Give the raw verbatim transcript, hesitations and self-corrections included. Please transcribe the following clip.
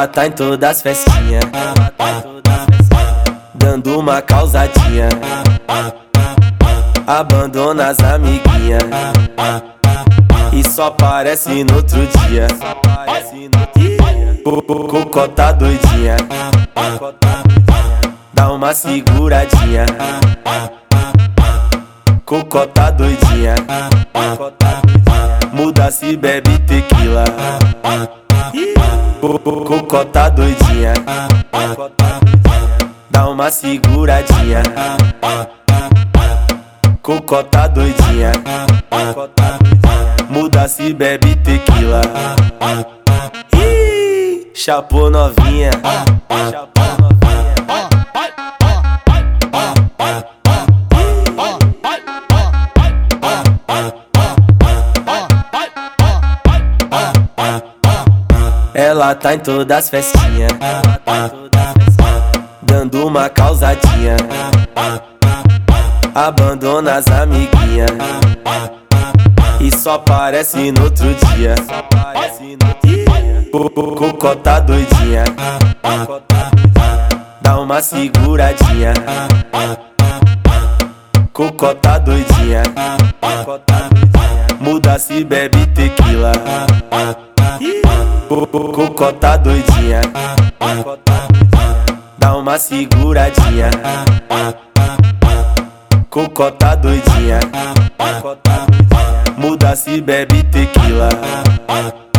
Ela tá em todas as festinhas, dando uma causadinha. Abandona as amiguinhas e só aparece no outro dia. Cocota doidinha, dá uma seguradinha. Cocota doidinha, muda se bebe tequila. Cocota doidinha, dá uma seguradinha. Cocota doidinha, muda se bebe tequila. Ih, chapou novinha. Ela tá em todas as festinhas, dando uma causadinha. Abandona as amiguinhas e só aparece no outro dia. Cocota doidinha, dá uma seguradinha. Cocota doidinha, muda se bebe tequila. Cocota doidinha, dá uma seguradinha. Cocota doidinha, muda se bebe tequila.